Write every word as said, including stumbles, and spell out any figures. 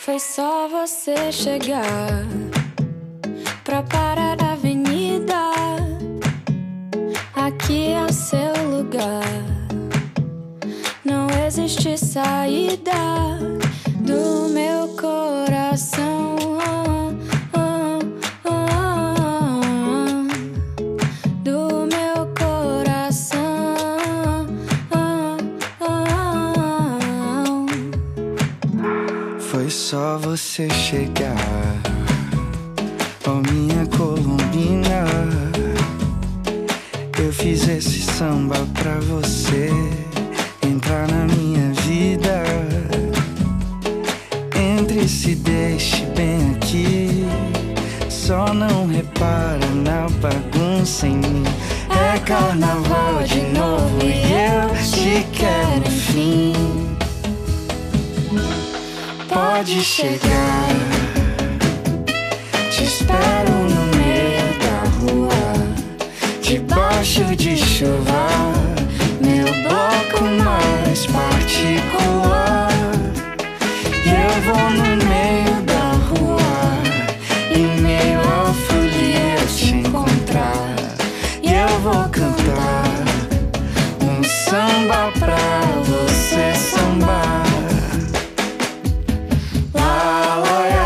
Foi só você chegar pra parar na avenida. Aqui é o seu lugar. Não existe saída do meu coração. Oh, oh, oh, do meu coração. Oh, oh, oh. Foi só você chegar, oh minha colombina. Eu fiz esse samba pra você entrar na minha vida. Entre e se deixe bem aqui. Só não repara na bagunça em mim. É carnaval de novo e eu te quero enfim. Pode chegar, te espero no meio da rua, debaixo de chuva, meu bloco mais particular. E eu vou no meio da rua, em meio ao folia te encontrar. E eu vou cantar um samba pra você sambar. Lá, lá,